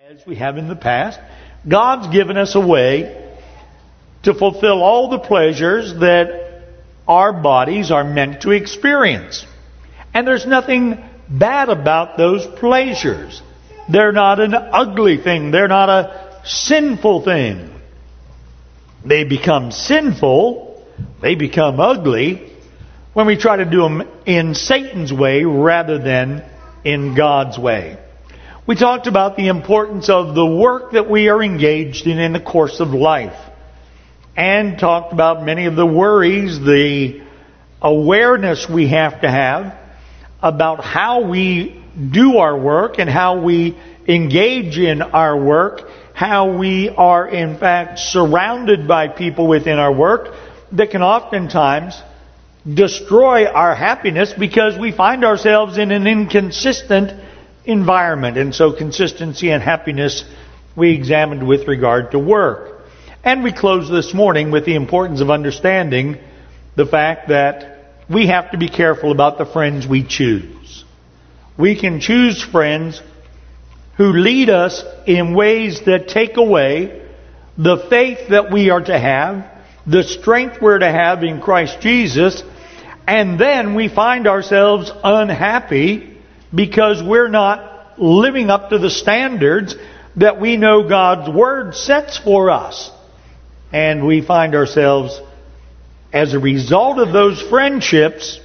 as we have in the past, God's given us a way to fulfill all the pleasures that our bodies are meant to experience. And there's nothing bad about those pleasures. They're not an ugly thing. They're not a sinful thing. They become sinful, they become ugly, when we try to do them in Satan's way rather than in God's way. We talked about the importance of the work that we are engaged in the course of life. And talked about many of the worries, the awareness we have to have about how we do our work and how we engage in our work, how we are in fact surrounded by people within our work that can oftentimes destroy our happiness because we find ourselves in an inconsistent environment. And so consistency and happiness we examined with regard to work. And we close this morning with the importance of understanding the fact that we have to be careful about the friends we choose. We can choose friends who lead us in ways that take away the faith that we are to have, the strength we're to have in Christ Jesus, and then we find ourselves unhappy because we're not living up to the standards that we know God's Word sets for us. And we find ourselves, as a result of those friendships,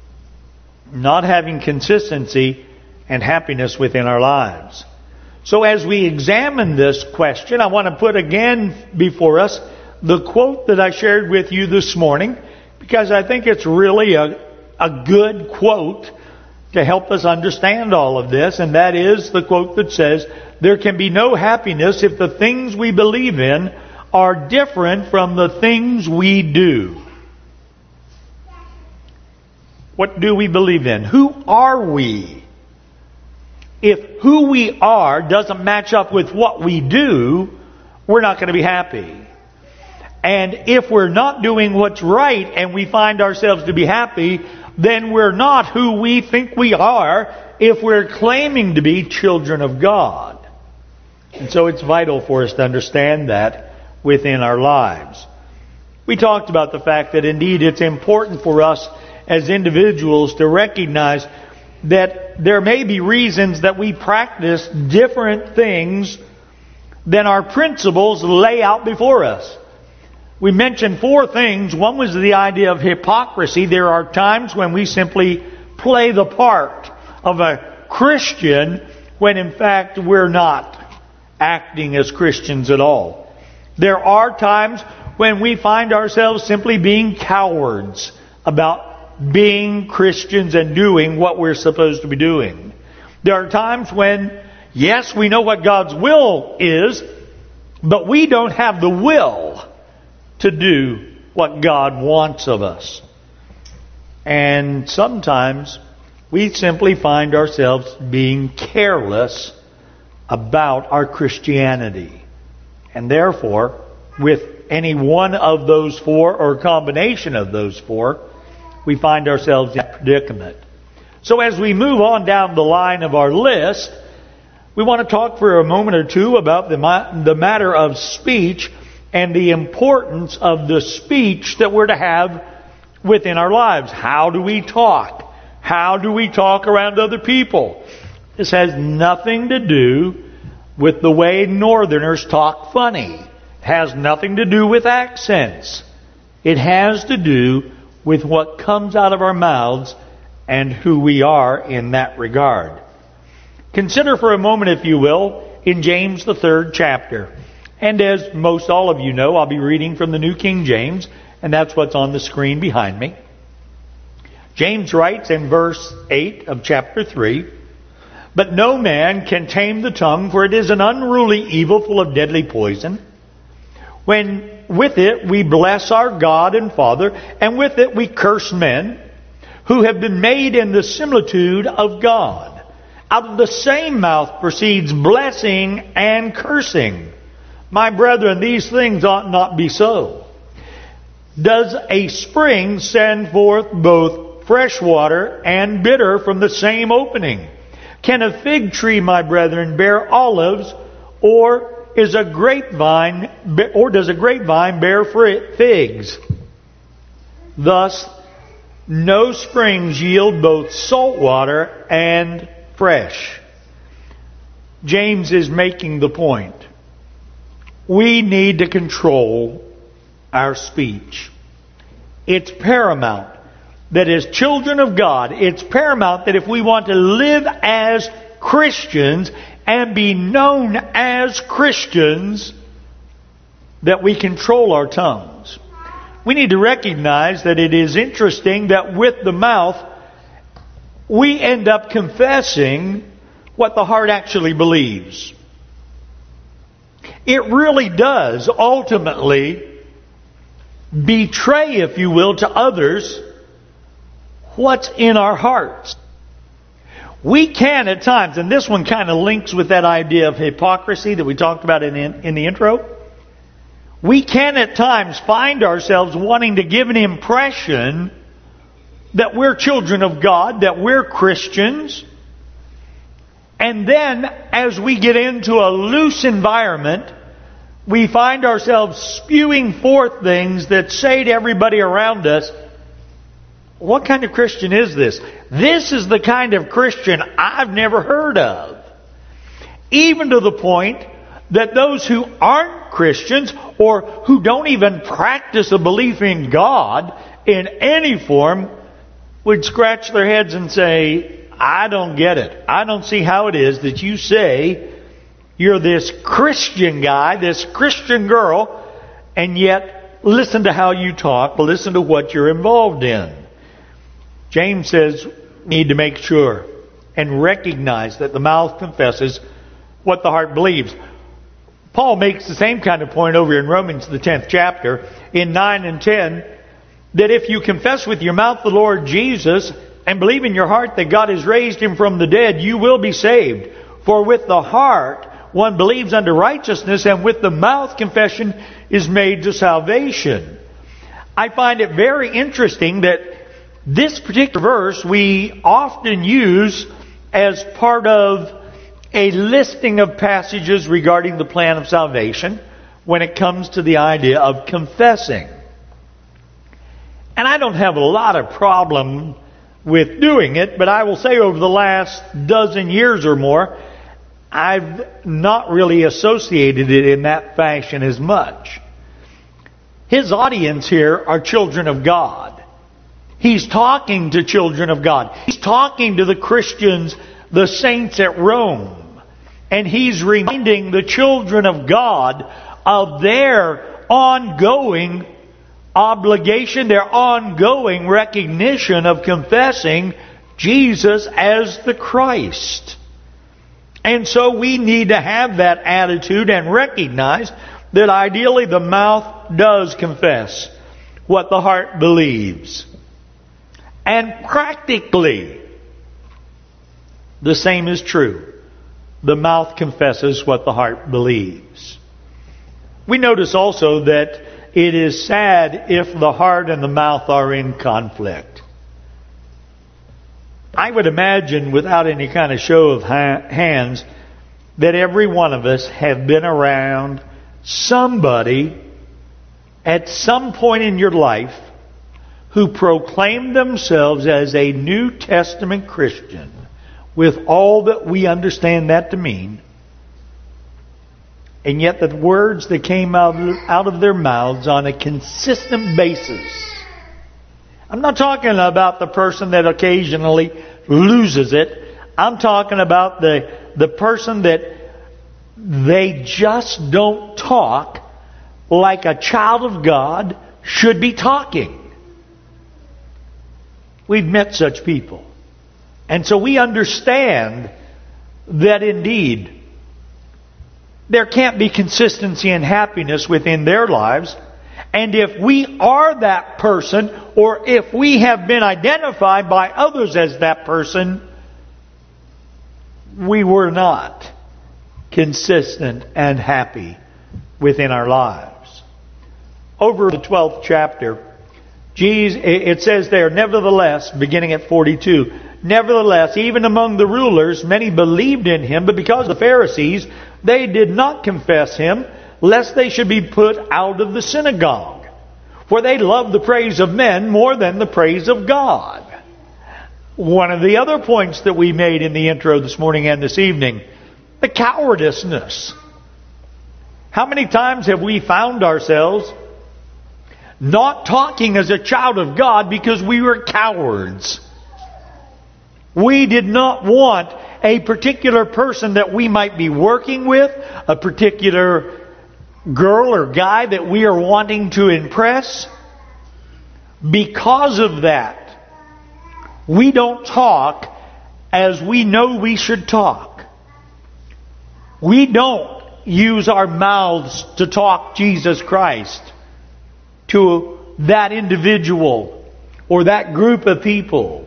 not having consistency and happiness within our lives. So as we examine this question, I want to put again before us the quote that I shared with you this morning, because I think it's really a good quote to help us understand all of this, and that is the quote that says, "There can be no happiness if the things we believe in are different from the things we do." What do we believe in? Who are we? If who we are doesn't match up with what we do, we're not going to be happy. And if we're not doing what's right and we find ourselves to be happy, then we're not who we think we are if we're claiming to be children of God. And so it's vital for us to understand that within our lives. We talked about the fact that indeed it's important for us as individuals to recognize that there may be reasons that we practice different things than our principles lay out before us. We mentioned 4 things. One was the idea of hypocrisy. There are times when we simply play the part of a Christian when in fact we're not acting as Christians at all. There are times when we find ourselves simply being cowards about being Christians and doing what we're supposed to be doing. There are times when, yes, we know what God's will is, but we don't have the will to do what God wants of us. And sometimes we simply find ourselves being careless about our Christianity. And therefore, with any one of those 4 or a combination of those 4, we find ourselves in a predicament. So as we move on down the line of our list, we want to talk for a moment or two about the matter of speech and the importance of the speech that we're to have within our lives. How do we talk? How do we talk around other people? This has nothing to do with the way Northerners talk funny. It has nothing to do with accents. It has to do with what comes out of our mouths and who we are in that regard. Consider for a moment, if you will, in James the 3rd chapter. And as most all of you know, I'll be reading from the New King James, and that's what's on the screen behind me. James writes in verse 8 of chapter 3, "But no man can tame the tongue, for it is an unruly evil full of deadly poison. When with it we bless our God and Father, and with it we curse men who have been made in the similitude of God. Out of the same mouth proceeds blessing and cursing. My brethren, these things ought not be so. Does a spring send forth both fresh water and bitter from the same opening? Can a fig tree, my brethren, bear olives, Or does a grapevine bear figs? Thus, no springs yield both salt water and fresh. James is making the point. We need to control our speech. It's paramount that as children of God, it's paramount that if we want to live as Christians and be known as Christians, that we control our tongues. We need to recognize that it is interesting that with the mouth, we end up confessing what the heart actually believes. It really does ultimately betray, if you will, to others what's in our hearts. We can at times, and this one kind of links with that idea of hypocrisy that we talked about in the intro. We can at times find ourselves wanting to give an impression that we're children of God, that we're Christians. And then, as we get into a loose environment, we find ourselves spewing forth things that say to everybody around us, what kind of Christian is this? This is the kind of Christian I've never heard of. Even to the point that those who aren't Christians or who don't even practice a belief in God in any form would scratch their heads and say, I don't get it. I don't see how it is that you say you're this Christian guy, this Christian girl, and yet listen to how you talk, listen to what you're involved in. James says we need to make sure and recognize that the mouth confesses what the heart believes. Paul makes the same kind of point over in Romans, the 10th chapter, in 9 and 10, that if you confess with your mouth the Lord Jesus and believe in your heart that God has raised Him from the dead, you will be saved. For with the heart one believes unto righteousness, and with the mouth confession is made to salvation. I find it very interesting that this particular verse we often use as part of a listing of passages regarding the plan of salvation when it comes to the idea of confessing. And I don't have a lot of problem with doing it, but I will say over the last dozen years or more, I've not really associated it in that fashion as much. His audience here are children of God. He's talking to children of God. He's talking to the Christians, the saints at Rome. And he's reminding the children of God of their ongoing obligation, their ongoing recognition of confessing Jesus as the Christ. And so we need to have that attitude and recognize that ideally the mouth does confess what the heart believes. And practically, the same is true. The mouth confesses what the heart believes. We notice also that it is sad if the heart and the mouth are in conflict. I would imagine, without any kind of show of hands, that every one of us have been around somebody at some point in your life who proclaimed themselves as a New Testament Christian, with all that we understand that to mean, and yet the words that came out of their mouths on a consistent basis. I'm not talking about the person that occasionally loses it. I'm talking about the person that they just don't talk like a child of God should be talking. We've met such people. And so we understand that indeed there can't be consistency and happiness within their lives. And if we are that person, or if we have been identified by others as that person, we were not consistent and happy within our lives. Over the 12th chapter, it says there, nevertheless, beginning at 42, nevertheless, even among the rulers, many believed in Him, but because the Pharisees They did not confess him, lest they should be put out of the synagogue. For they loved the praise of men more than the praise of God. One of the other points that we made in the intro this morning and this evening, the cowardiceness. How many times have we found ourselves not talking as a child of God because we were cowards? We did not want a particular person that we might be working with, a particular girl or guy that we are wanting to impress. Because of that, we don't talk as we know we should talk. We don't use our mouths to talk Jesus Christ to that individual or that group of people.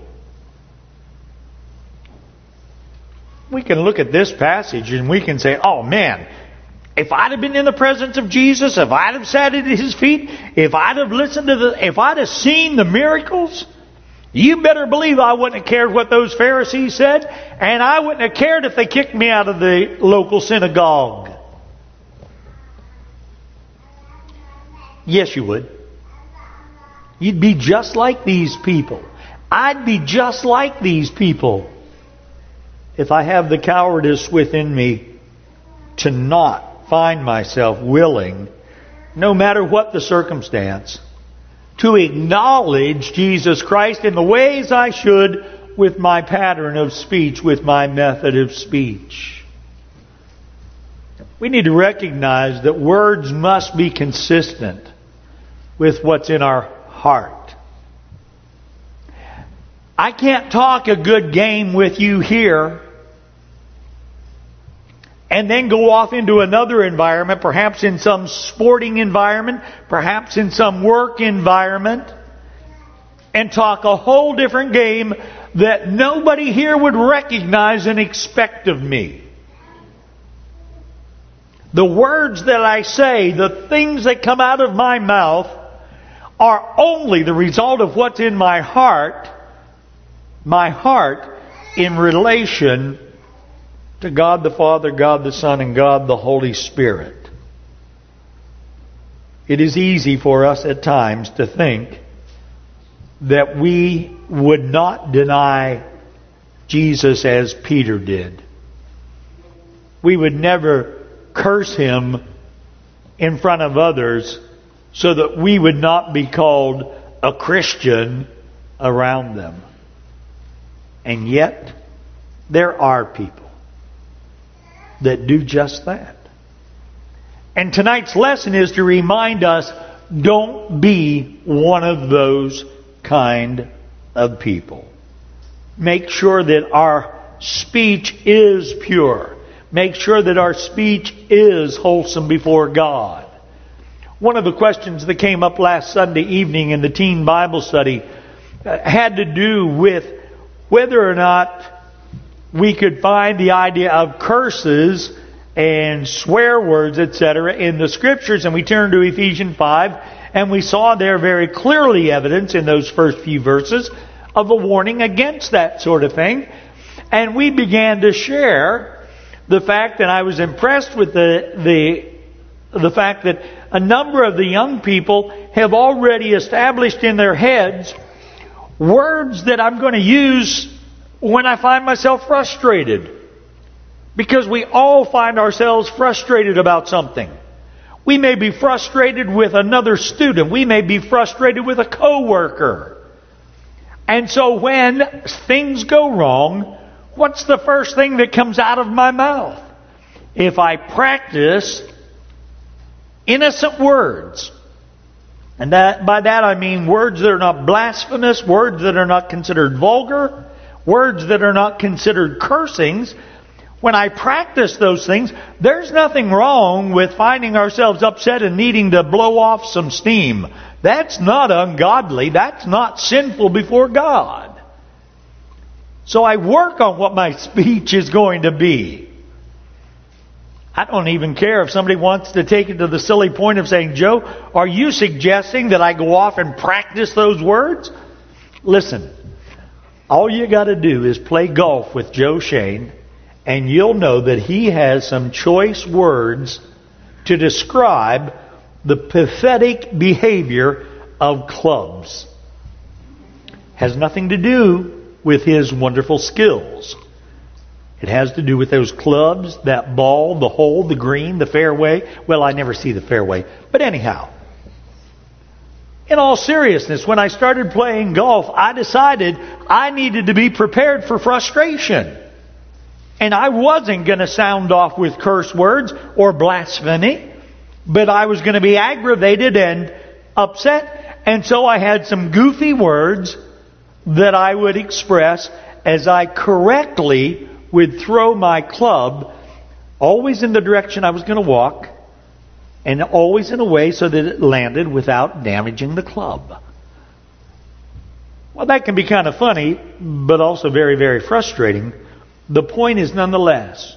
We can look at this passage and we can say, oh man, if I'd have been in the presence of Jesus, if I'd have sat at His feet, if I'd have seen the miracles, you better believe I wouldn't have cared what those Pharisees said, and I wouldn't have cared if they kicked me out of the local synagogue. Yes, you would. You'd be just like these people. I'd be just like these people if I have the cowardice within me to not find myself willing, no matter what the circumstance, to acknowledge Jesus Christ in the ways I should with my pattern of speech, with my method of speech. We need to recognize that words must be consistent with what's in our heart. I can't talk a good game with you here and then go off into another environment, perhaps in some sporting environment, perhaps in some work environment, and talk a whole different game that nobody here would recognize and expect of me. The words that I say, the things that come out of my mouth, are only the result of what's in my heart in relation to God the Father, God the Son, and God the Holy Spirit. It is easy for us at times to think that we would not deny Jesus as Peter did. We would never curse Him in front of others so that we would not be called a Christian around them. And yet, there are people that do just that. And tonight's lesson is to remind us, don't be one of those kind of people. Make sure that our speech is pure. Make sure that our speech is wholesome before God. One of the questions that came up last Sunday evening in the teen Bible study had to do with whether or not we could find the idea of curses and swear words, etc., in the Scriptures. And we turned to Ephesians 5, and we saw there very clearly evidence in those first few verses of a warning against that sort of thing. And we began to share the fact that I was impressed with the fact that a number of the young people have already established in their heads words that I'm going to use when I find myself frustrated. Because we all find ourselves frustrated about something. We may be frustrated with another student. We may be frustrated with a coworker. And so when things go wrong, what's the first thing that comes out of my mouth? If I practice innocent words, and by that I mean words that are not blasphemous, words that are not considered vulgar, words that are not considered cursings, when I practice those things, there's nothing wrong with finding ourselves upset and needing to blow off some steam. That's not ungodly. That's not sinful before God. So I work on what my speech is going to be. I don't even care if somebody wants to take it to the silly point of saying, Joe, are you suggesting that I go off and practice those words? Listen, all you got to do is play golf with Joe Shane, and you'll know that he has some choice words to describe the pathetic behavior of clubs. Has nothing to do with his wonderful skills. It has to do with those clubs, that ball, the hole, the green, the fairway. Well, I never see the fairway. But anyhow, in all seriousness, when I started playing golf, I decided I needed to be prepared for frustration. And I wasn't going to sound off with curse words or blasphemy, but I was going to be aggravated and upset. And so I had some goofy words that I would express as I correctly would throw my club, always in the direction I was going to walk, and always in a way so that it landed without damaging the club. Well, that can be kind of funny, but also very, very frustrating. The point is nonetheless,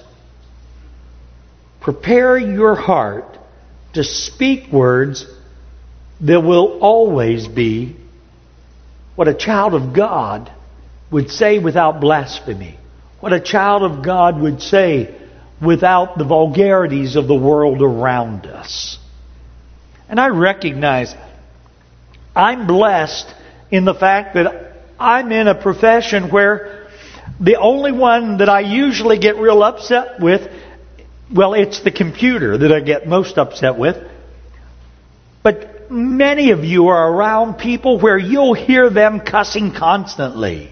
prepare your heart to speak words that will always be what a child of God would say without blasphemy. What a child of God would say without the vulgarities of the world around us. And I recognize I'm blessed in the fact that I'm in a profession where the only one that I usually get real upset with, well, it's the computer that I get most upset with. But many of you are around people where you'll hear them cussing constantly.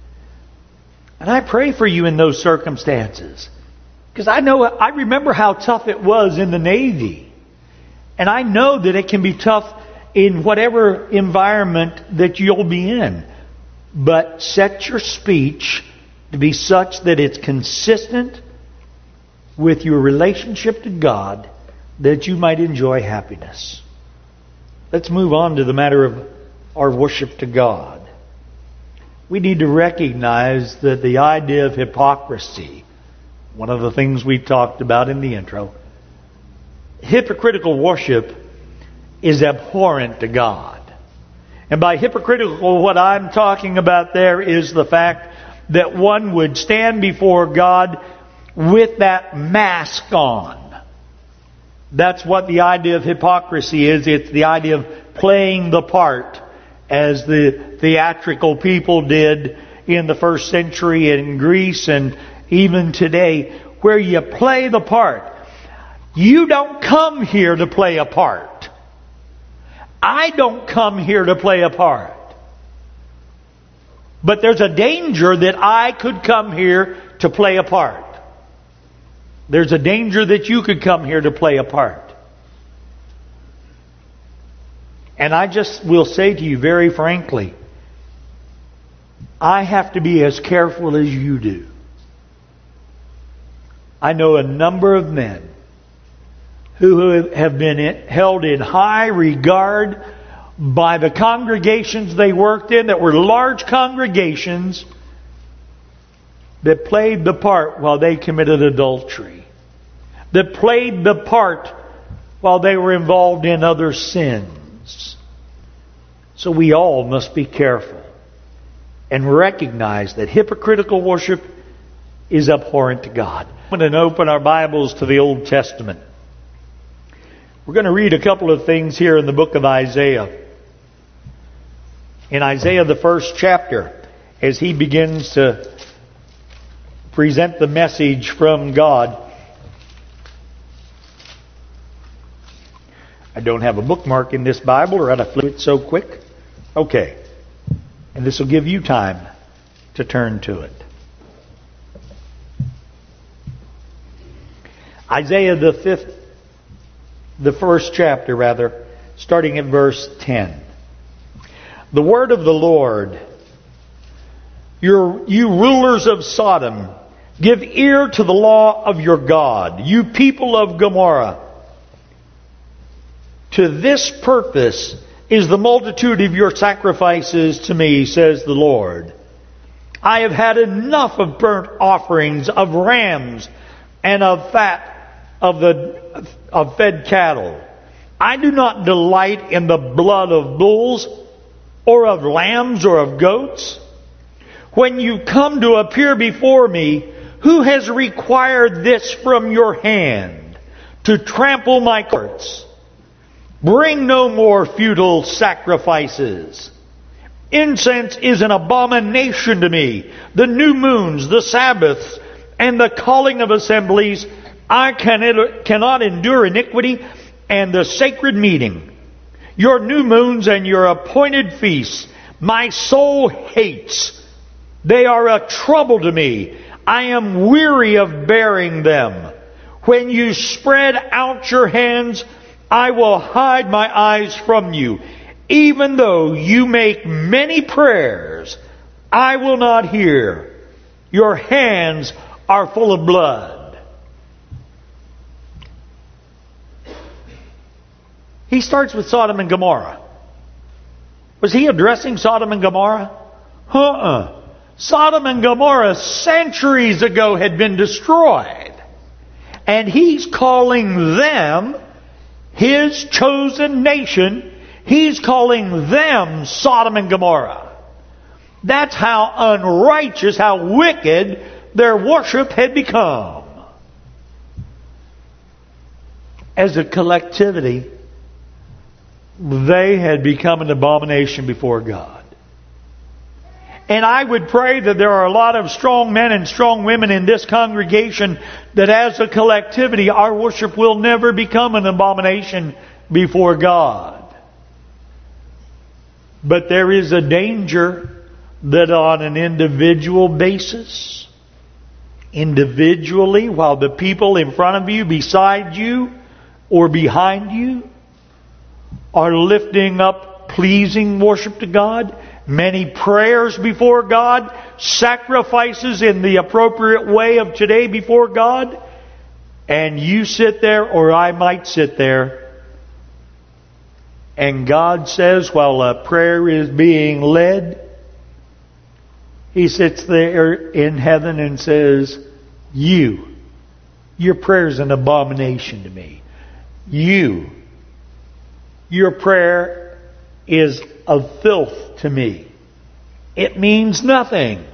And I pray for you in those circumstances. Because I remember how tough it was in the Navy. And I know that it can be tough in whatever environment that you'll be in. But set your speech to be such that it's consistent with your relationship to God, that you might enjoy happiness. Let's move on to the matter of our worship to God. We need to recognize that the idea of hypocrisy, one of the things we talked about in the intro, hypocritical worship is abhorrent to God. And by hypocritical, what I'm talking about there is the fact that one would stand before God with that mask on. That's what the idea of hypocrisy is. It's the idea of playing the part, as the theatrical people did in the first century in Greece and even today, where you play the part. You don't come here to play a part. I don't come here to play a part. But there's a danger that I could come here to play a part. There's a danger that you could come here to play a part. And I just will say to you very frankly, I have to be as careful as you do. I know a number of men who have been held in high regard by the congregations they worked in, that were large congregations, that played the part while they committed adultery, that played the part while they were involved in other sins. So we all must be careful and recognize that hypocritical worship is abhorrent to God. I'm going to open our Bibles to the Old Testament. We're going to read a couple of things here in the book of Isaiah. In Isaiah, the first chapter, as he begins to present the message from God. I don't have a bookmark in this Bible, or I'd have flipped it so quick. Okay. And this will give you time to turn to it. Isaiah the first chapter, starting at verse 10. The word of the Lord. You rulers of Sodom, give ear to the law of your God. You people of Gomorrah, to this purpose is the multitude of your sacrifices to me, says the Lord. I have had enough of burnt offerings, of rams, and of fat of fed cattle. I do not delight in the blood of bulls, or of lambs, or of goats. When you come to appear before me, Who has required this from your hand, to trample my courts? Bring no more futile sacrifices. Incense is an abomination to me. The new moons, the Sabbaths, and the calling of assemblies. I cannot endure iniquity and the sacred meeting. Your new moons and your appointed feasts, my soul hates. They are a trouble to me. I am weary of bearing them. When you spread out your hands, I will hide my eyes from you. Even though you make many prayers, I will not hear. Your hands are full of blood. He starts with Sodom and Gomorrah. Was he addressing Sodom and Gomorrah? Sodom and Gomorrah centuries ago had been destroyed. And he's calling them his chosen nation. He's calling them Sodom and Gomorrah. That's how unrighteous, how wicked their worship had become. As a collectivity, they had become an abomination before God. And I would pray that there are a lot of strong men and strong women in this congregation that as a collectivity, our worship will never become an abomination before God. But there is a danger that on an individual basis, individually, while the people in front of you, beside you, or behind you are lifting up pleasing worship to God, many prayers before God, sacrifices in the appropriate way of today before God, and you sit there, or I might sit there, and God says while a prayer is being led, He sits there in heaven and says, your prayer is an abomination to me. Your prayer is of filth to me. It means nothing.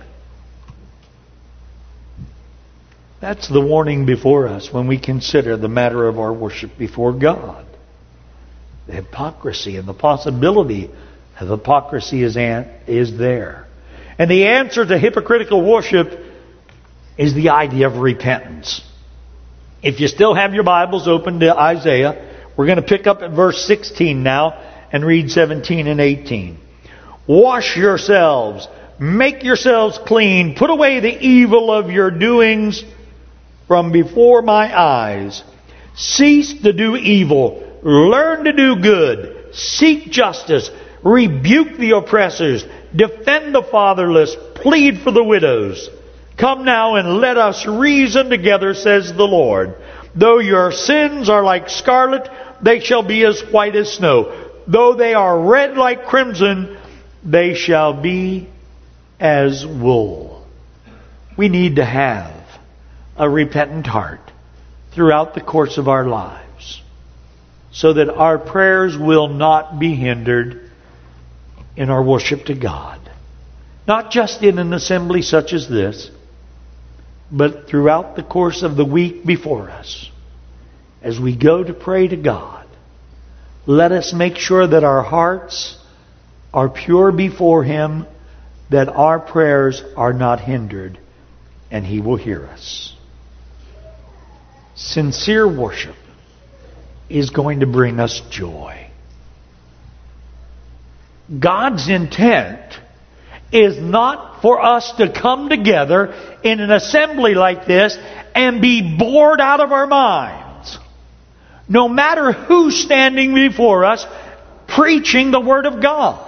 That's the warning before us when we consider the matter of our worship before God. The hypocrisy and the possibility of hypocrisy is there. And the answer to hypocritical worship is the idea of repentance. If you still have your Bibles open to Isaiah, we're going to pick up at verse 16 now and read 17 and 18. Wash yourselves, make yourselves clean, put away the evil of your doings from before my eyes. Cease to do evil, learn to do good, seek justice, rebuke the oppressors, defend the fatherless, plead for the widows. Come now and let us reason together, says the Lord. Though your sins are like scarlet, they shall be as white as snow. Though they are red like crimson, they shall be as wool. We need to have a repentant heart throughout the course of our lives, so that our prayers will not be hindered in our worship to God. Not just in an assembly such as this, but throughout the course of the week before us. As we go to pray to God, let us make sure that our hearts are pure before Him, that our prayers are not hindered, and He will hear us. Sincere worship is going to bring us joy. God's intent is not for us to come together in an assembly like this and be bored out of our minds. No matter who's standing before us preaching the Word of God.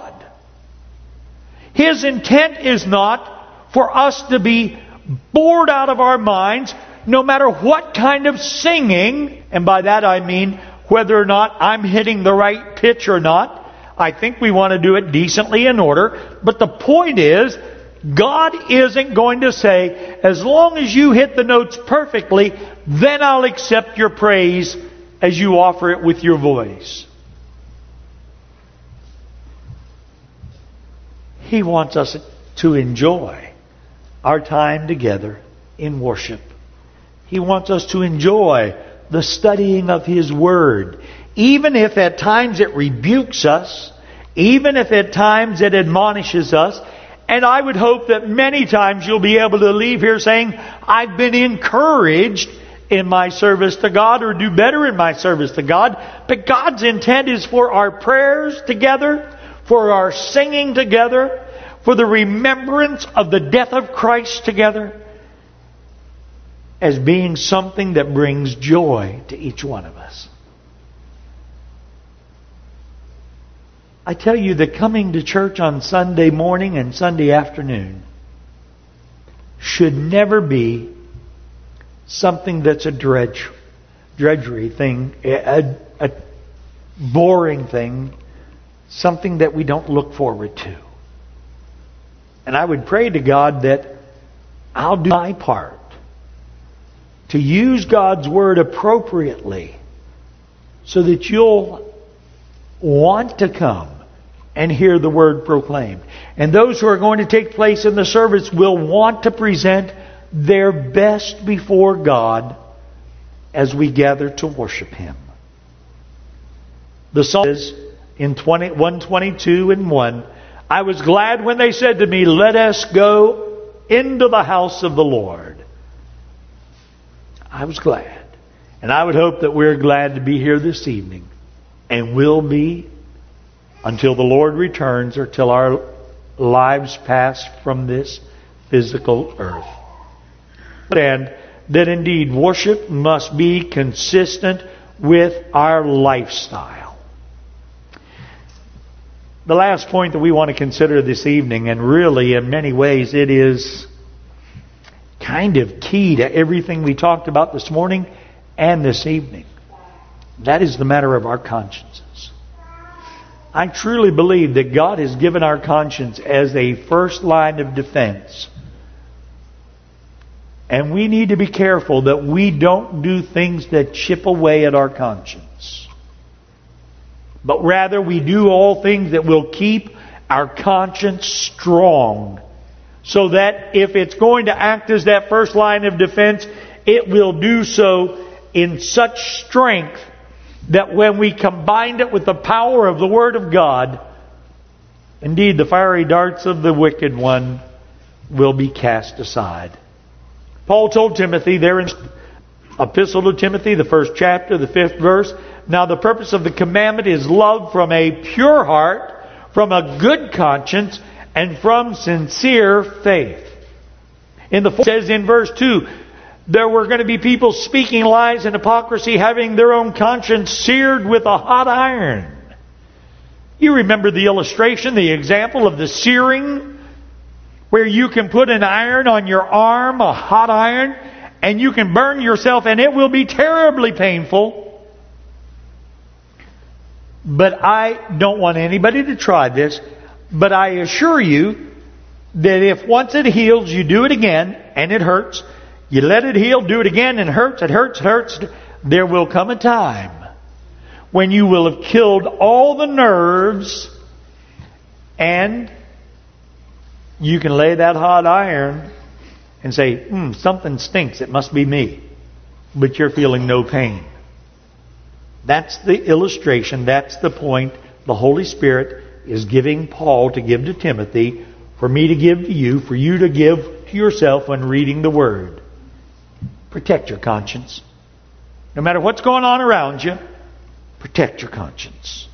His intent is not for us to be bored out of our minds, no matter what kind of singing, and by that I mean whether or not I'm hitting the right pitch or not. I think we want to do it decently in order. But the point is, God isn't going to say, as long as you hit the notes perfectly, then I'll accept your praise as you offer it with your voice. He wants us to enjoy our time together in worship. He wants us to enjoy the studying of His Word. Even if at times it rebukes us, even if at times it admonishes us, and I would hope that many times you'll be able to leave here saying, I've been encouraged in my service to God, or do better in my service to God. But God's intent is for our prayers together, for our singing together, for the remembrance of the death of Christ together, as being something that brings joy to each one of us. I tell you that coming to church on Sunday morning and Sunday afternoon should never be something that's a drudgery thing, a boring thing, something that we don't look forward to. And I would pray to God that I'll do my part to use God's Word appropriately so that you'll want to come and hear the Word proclaimed. And those who are going to take place in the service will want to present their best before God as we gather to worship Him. The psalm is in 122 and 1, I was glad when they said to me, let us go into the house of the Lord. I was glad. And I would hope that we're glad to be here this evening, and will be until the Lord returns, or till our lives pass from this physical earth. And that indeed worship must be consistent with our lifestyle. The last point that we want to consider this evening, and really in many ways it is kind of key to everything we talked about this morning and this evening. That is the matter of our consciences. I truly believe that God has given our conscience as a first line of defense. And we need to be careful that we don't do things that chip away at our conscience. But rather we do all things that will keep our conscience strong. So that if it's going to act as that first line of defense, it will do so in such strength that when we combine it with the power of the Word of God, indeed the fiery darts of the wicked one will be cast aside. Paul told Timothy there in Epistle to Timothy, the 1st chapter, the 5th verse, now the purpose of the commandment is love from a pure heart, from a good conscience, and from sincere faith. In the 4th, it says in verse 2, there were going to be people speaking lies and hypocrisy, having their own conscience seared with a hot iron. You remember the illustration, the example of the searing, where you can put an iron on your arm, a hot iron, and you can burn yourself, and it will be terribly painful. But I don't want anybody to try this, but I assure you that if once it heals, you do it again, and it hurts. You let it heal, do it again, and it hurts. There will come a time when you will have killed all the nerves, and you can lay that hot iron and say, something stinks, it must be me. But you're feeling no pain. That's the illustration, that's the point the Holy Spirit is giving Paul to give to Timothy, for me to give to you, for you to give to yourself when reading the Word. Protect your conscience. No matter what's going on around you, protect your conscience.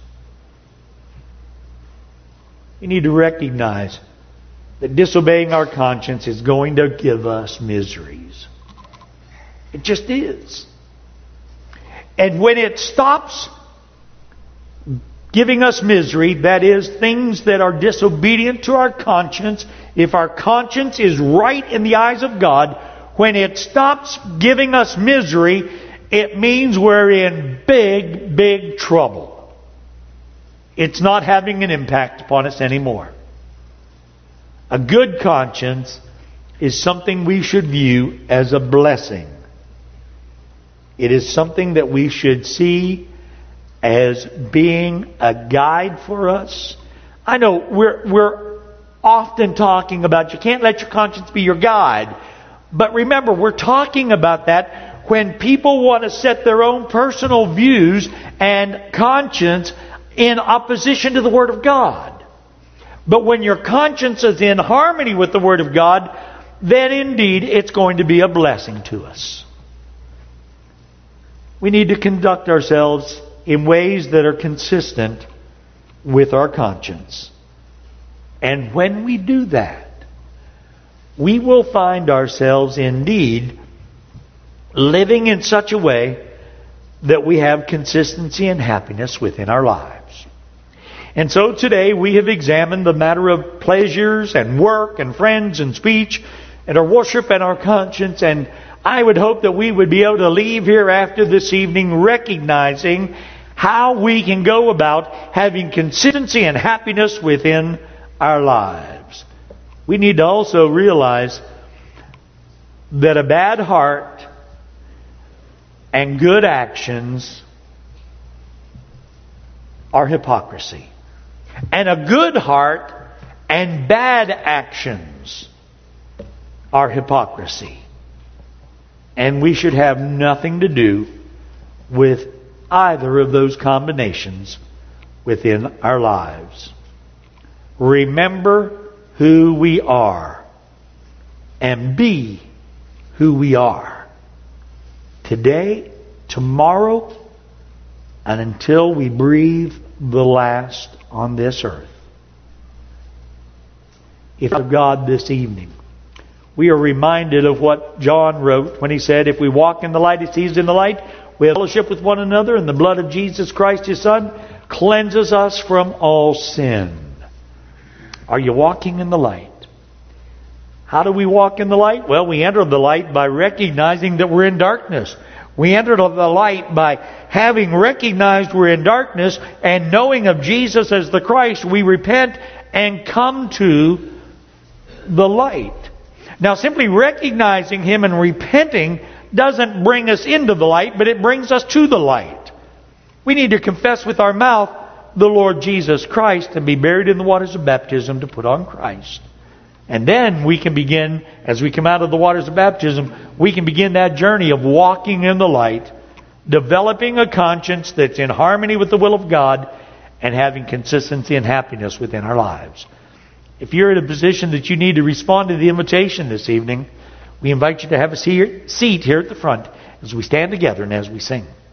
You need to recognize that disobeying our conscience is going to give us miseries. It just is. And when it stops giving us misery, that is, things that are disobedient to our conscience, if our conscience is right in the eyes of God, when it stops giving us misery, it means we're in big, big trouble. It's not having an impact upon us anymore. A good conscience is something we should view as a blessing. It is something that we should see as being a guide for us. I know we're often talking about you can't let your conscience be your guide. But remember, we're talking about that when people want to set their own personal views and conscience in opposition to the Word of God. But when your conscience is in harmony with the Word of God, then indeed it's going to be a blessing to us. We need to conduct ourselves in ways that are consistent with our conscience. And when we do that, we will find ourselves indeed living in such a way that we have consistency and happiness within our lives. And so today we have examined the matter of pleasures and work and friends and speech and our worship and our conscience. And I would hope that we would be able to leave here after this evening recognizing how we can go about having consistency and happiness within our lives. We need to also realize that a bad heart and good actions are hypocrisy. And a good heart and bad actions are hypocrisy. And we should have nothing to do with either of those combinations within our lives. Remember who we are and be who we are today, tomorrow, and until we breathe the last on this earth. If of God this evening, we are reminded of what John wrote when he said, if we walk in the light as He is in the light, we have fellowship with one another, and the blood of Jesus Christ, His Son, cleanses us from all sin. Are you walking in the light? How do we walk in the light? Well, we enter the light by recognizing that we're in darkness. We enter the light by having recognized we're in darkness and knowing of Jesus as the Christ, we repent and come to the light. Now, simply recognizing Him and repenting doesn't bring us into the light, but it brings us to the light. We need to confess with our mouth the Lord Jesus Christ and be buried in the waters of baptism to put on Christ. And then we can begin, as we come out of the waters of baptism, we can begin that journey of walking in the light, developing a conscience that's in harmony with the will of God, and having consistency and happiness within our lives. If you're in a position that you need to respond to the invitation this evening, we invite you to have a seat here at the front as we stand together and as we sing.